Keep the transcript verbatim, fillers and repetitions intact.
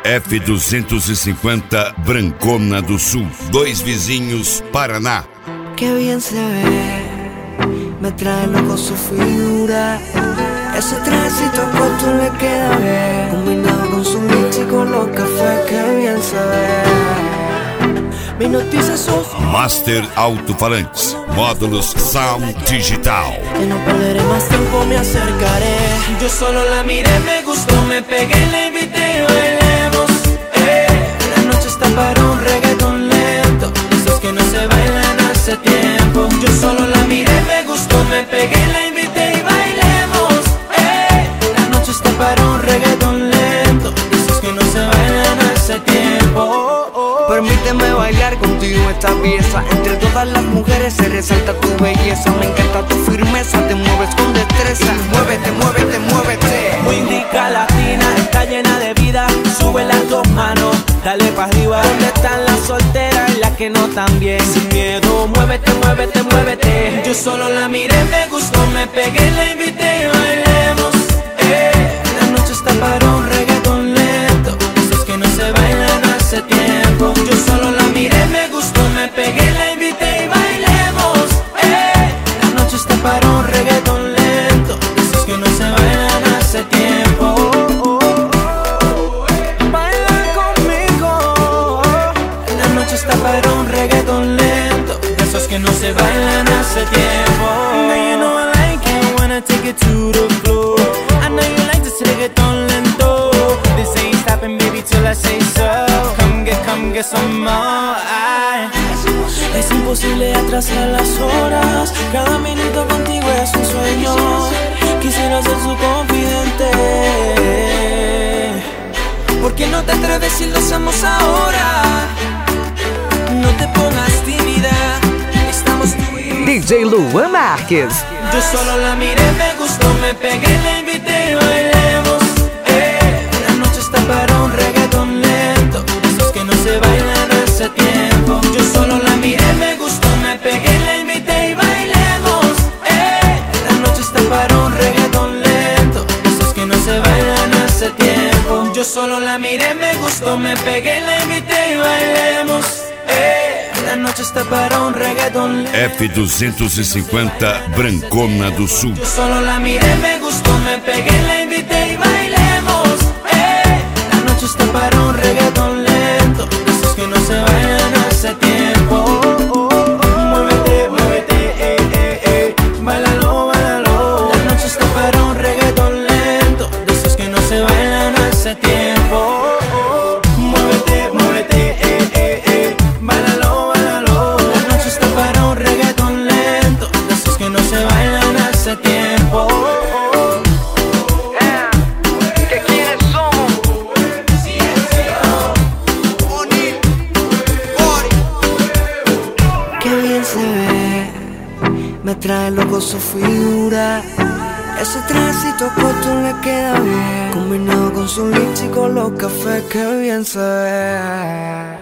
F duzentos e cinquenta Brancona do Sul, dois vizinhos, Paraná. Qué bien se ve, me trae loco su figura. Ese trajecito corto le queda bien, combinado con su leche y con los cafés, qué bien se ve. Mis noticias son Master Alto-Falantes, módulos Sound Digital. que no perderé más tiempo, me acercaré. Yo solo la miré, me gustó, me pegué, la invité y bailemos. Eh, la noche está para un reggaetón lento, esos que no se bailan hace tiempo. Yo solo la miré, me gustó, me pegué, la invité y bailemos. Eh, la noche está para un reggaetón lento, esos que no se bailan hace tiempo. Oh, oh. Permíteme bailar contigo esta pieza. Entre todas las mujeres se resalta tu belleza. Me encanta tu firmeza, te mueves con destreza. Muévete, muévete, muévete. Windica latina, está llena de vida. Sube las dos manos, dale pa' arriba. ¿Dónde están las solteras y las que no tan bien? Sin miedo, muévete, muévete, muévete. Yo solo la miré, me gustó, me pegué, la invité y bailemos. Eh, la noche está para un reggaetón lento, esos que no se bailan hace tiempo. Yo solo la miré, me gustó, me pegué, la invité y bailemos. Eh, la noche está para un reggaetón lento, esos que no se bailan hace tiempo. Baila conmigo. La noche está para un reggaetón lento, esos que no se bailan hace tiempo. Now you know I like it, wanna take it to the floor. I know you like this reggaetón lento. This ain't stopping, baby, till I say so. Come get, come get some more. Ay. Es imposible atrasar las horas. Cada minuto contigo es un sueño. Quisiera ser su confidente. ¿Por qué no te atreves si lo hacemos ahora? No te pongas tímida, estamos tú y yo. D J Luan Marques. Yo solo la miré, me gustó, me pegué, la invité y bailemos. Eh, la noche está para un reggaetón lento, esos que no se bailan hace tiempo. Yo solo la miré, me gustó, me pegué, la invité y bailemos. Eh, la noche está para un reggaetón lento, esos que no se bailan hace tiempo. Yo solo la miré, me gustó, me pegué, la invité y bailemos. Eh, la noche está para un reggaetón lento. F duzentos e cinquenta Brancona do Sul. Yo solo la miré, me gustó, me pegué, la invité y bailemos. Eh, la noche está para un reggaetón lento, esos que no se bailan hace tiempo. Oh, oh, oh. Muévete, muévete, eh, eh, eh. Báilalo, báilalo. La noche está para un reggaetón lento, de esos que no se bailan hace tiempo. Oh, oh. Muévete, muévete, eh, eh, eh. Báilalo, báilalo. La noche está para un reggaetón lento, de esos que no se bailan hace tiempo. ¿Que quiénes somos? Qué bien se ve, me trae loco su figura. Ese trajecito corto le queda bien, combinado con su leche y con los cafés, qué bien se ve.